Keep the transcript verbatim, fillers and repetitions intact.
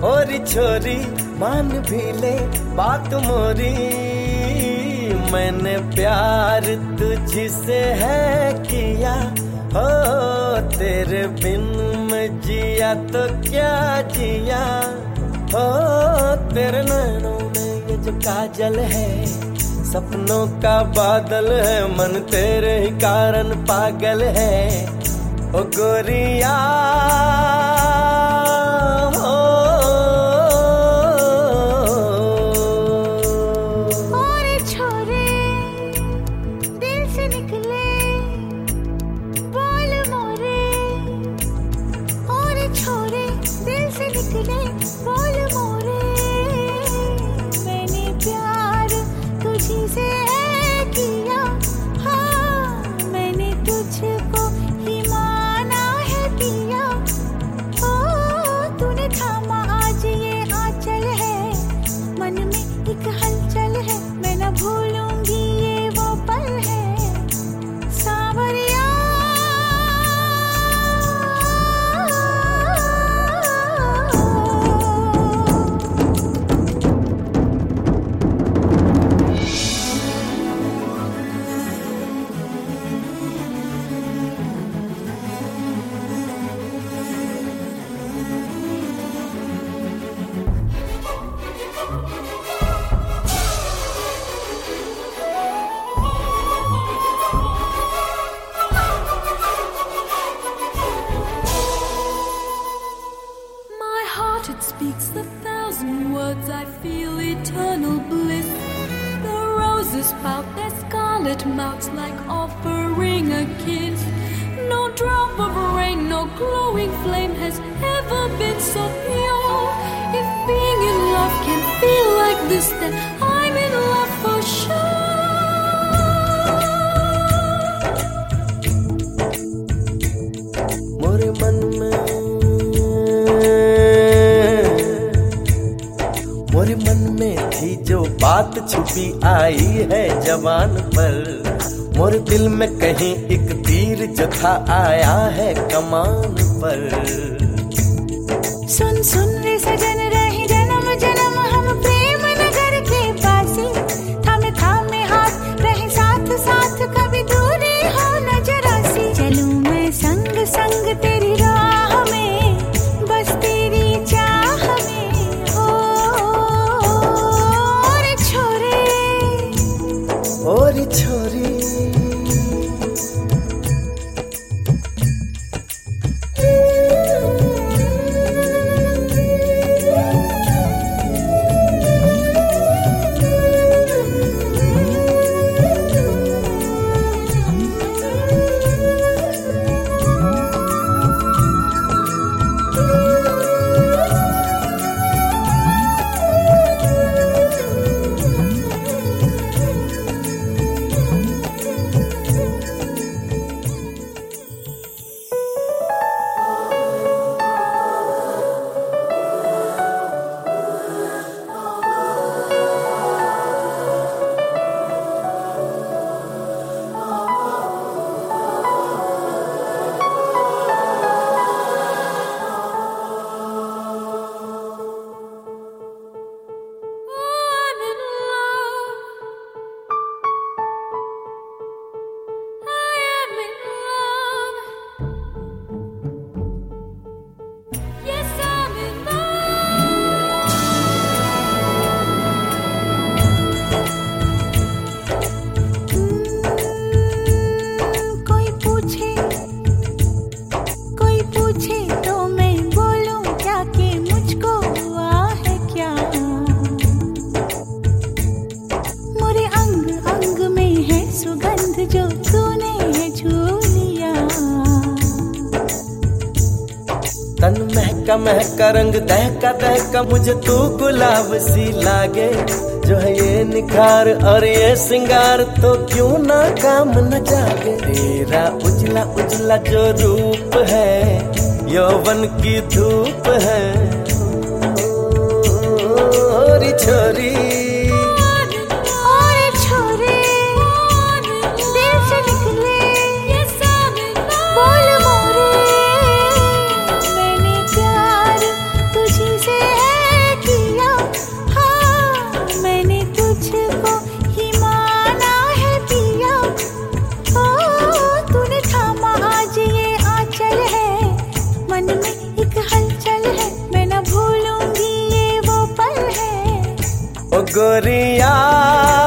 और छोरी मान भी ले बात मोरी, मैंने प्यार तुझसे है किया, हो तेरे बिन मैं जिया तो क्या जिया, हो तेरे नैनों में ये जो काजल है, सपनों का बादल है, मन तेरे ही कारण पागल है, ओ गोरिया बोल मोरे, मैंने प्यार तुझी से किया, हाँ मैंने तुझको ही माना है पिया, ओ तूने थामा आज ये आंचल है, मन में एक हलचल है, मैं न भूलूंगी ये वो पल है, सावरिया It speaks a thousand words, I feel eternal bliss. The roses pout their scarlet mouths like offering a kiss. No drop of rain, no glowing flame has ever been so pure. If being in love can feel like this, then I'm in love for sure. मोरे मन में मोरे मन में थी जो बात छुपी आई है जवान पर, मोरे दिल में कहीं एक तीर जो था आया है कमान पर। सुन सुन रे सजन रही जन्म जन्म हम प्रेम नगर के पासी, थामे थामे हाथ रहे साथ साथ कभी दूरी हो न जरा सी, चलूं मैं संग संग तेरी राह में, बस तेरी चाह में, हो और छोरे और छोरी जो तूने है झूलिया, तन महका महका रंग दहका दहका मुझे तू गुलाब सी लागे, जो है ये निखार और ये सिंगार तो क्यों ना काम न जागे, तेरा उजला उजला जो रूप है यौवन की धूप है, और छोरी बोल मोरे, मैंने प्यार तुझी से गोरिया